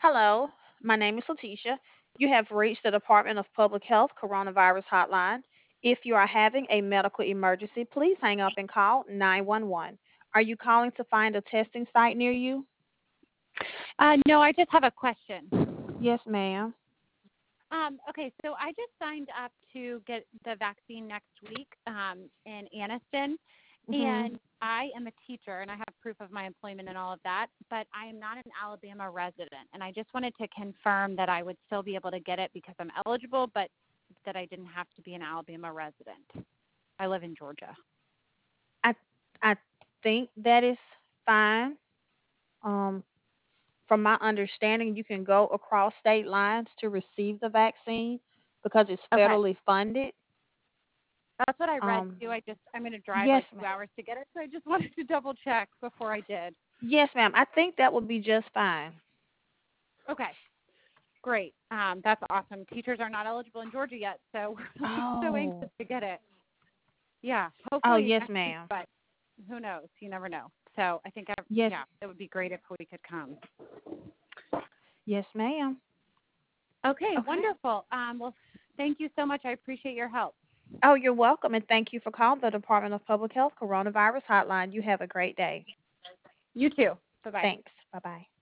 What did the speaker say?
Hello, my name is Letitia. You have reached the Department of Public Health Coronavirus Hotline. If you are having a medical emergency, please hang up and call 911. Are you calling to find a testing site near you? No, I just have a question. Yes, ma'am. Okay, so I just signed up to get the vaccine next week in Anniston, Mhm. and I am a teacher and I have proof of my employment and all of that, but I am not an Alabama resident, and I just wanted to confirm that I would still be able to get it because I'm eligible, but that I didn't have to be an Alabama resident. I live in Georgia. I I think that is fine. Um, from my understanding, you can go across state lines to receive the vaccine because it's Okay. federally funded. That's what I read Um, too. I'm going to drive yes, like ma'am. 2 hours to get it, so I just wanted to double check before I did. Yes, ma'am. I think that would be just fine. Okay. Great. That's awesome. Teachers are not eligible in Georgia yet, so we're so anxious Oh. to get it. Yeah, Oh, hopefully yes, next week, ma'am. but who knows? You never know. So I think, Yes, yeah, it would be great if we could come. yes, ma'am. Okay, Okay. wonderful. Well, thank you so much. I appreciate your help. Oh, you're welcome, and thank you for calling the Department of Public Health Coronavirus Hotline. You have a great day. You too. Bye bye. Thanks. Bye bye.